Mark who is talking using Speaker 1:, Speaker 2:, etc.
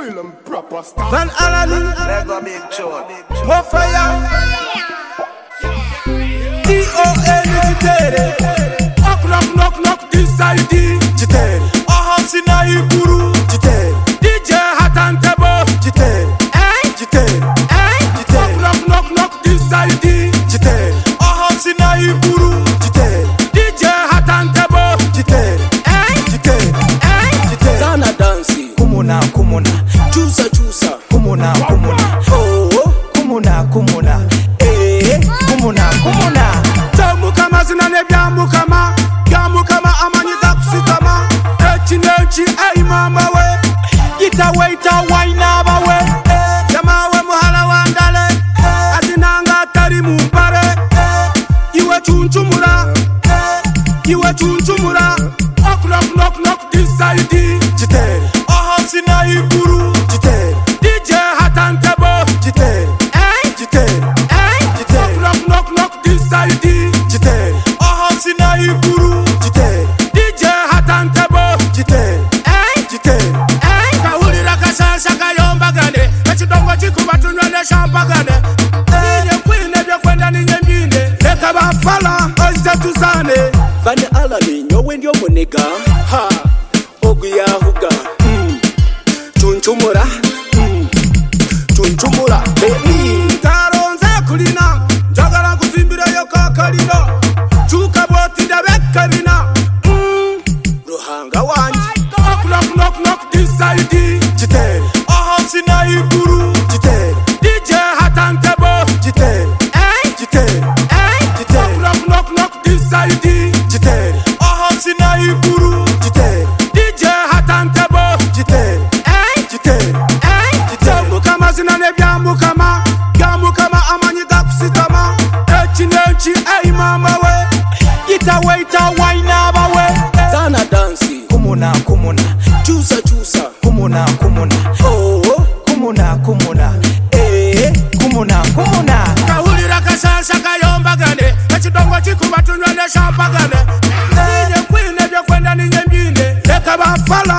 Speaker 1: real and proper stuff.
Speaker 2: Van Allen,
Speaker 3: Lego big chore.
Speaker 2: more fire. T.O.N.
Speaker 1: Knock, knock, knock, knock, this side.
Speaker 2: Jitere,
Speaker 1: Sina Ikuru.
Speaker 2: jitere,
Speaker 1: DJ Hatan Tebo.
Speaker 2: jitere, jitere,
Speaker 1: Knock, knock, knock, knock, this side.
Speaker 2: jitere,
Speaker 1: Sina Ikuru.
Speaker 2: jitere,
Speaker 1: DJ Hatan Tebo.
Speaker 2: jitere, jitere, jitere.
Speaker 4: Zana dansi,
Speaker 2: Kumuna, kumuna,
Speaker 4: chusa chusa,
Speaker 2: kumuna, kumuna.
Speaker 4: oh,
Speaker 2: Kumuna, kumuna, kumuna, kumuna.
Speaker 1: Jamukama zinane byamukama. Byamukama amanyita kusitama. Echi ei mama we.
Speaker 2: Ita waina bawe.
Speaker 1: Jamawe muhala wandale. Atinanga tari mumpare. Iwe chunchumura. Iwe chunchumura. Knock, knock, knock, knock, this side.
Speaker 2: Jitere,
Speaker 1: Sina Ikuru.
Speaker 2: jitere,
Speaker 1: DJ Hatan Tebo.
Speaker 2: jitere, jitere, jitere,
Speaker 1: Knock, knock, knock, this side.
Speaker 2: jitere,
Speaker 1: Sina Ikuru.
Speaker 2: jitere,
Speaker 1: DJ Hatan Tebo.
Speaker 2: jitere, jitere.
Speaker 1: Kahulira kasasa kayombagane. Ekidongo kikuba tunywele champagane. Ninye kwine byokwenda ninye mbinde. Leka bafala ozite tuzane.
Speaker 4: Van Allen, nyowe ndio munega, ha, oguyahuga, chunchumura, chunchumura, baby.
Speaker 1: Taronze kulina. Njagala nkuzimbireyo kakalina. Chuka boti dabekabina.
Speaker 4: Ruhanga wanje,
Speaker 1: Knock, knock, knock, knock, this side.
Speaker 2: Jitere,
Speaker 1: Sina Ikuru.
Speaker 2: jitere,
Speaker 1: DJ Hatan Tebo.
Speaker 2: jitere, jitere, jitere,
Speaker 1: Knock, knock, knock, this side.
Speaker 2: jitere,
Speaker 1: Sina Ikuru.
Speaker 2: jitere,
Speaker 1: DJ Hatan Tebo.
Speaker 2: jitere, jitere, jitere.
Speaker 1: Jamukama zinane byamukama. Byamukama amanyita kusitama. Echi ei mama we.
Speaker 2: Ita waina bawe.
Speaker 4: Zana dansi,
Speaker 2: Kumuna, kumuna,
Speaker 4: chusa chusa,
Speaker 2: kumuna, kumuna,
Speaker 4: oh,
Speaker 2: kumuna, kumuna, kumuna, kumuna.
Speaker 1: Kahulira kasasa kayombagane. Ekidongo kikuba tunywele champagane. Ninye kwine byokwenda ninye mbinde. Leka bafala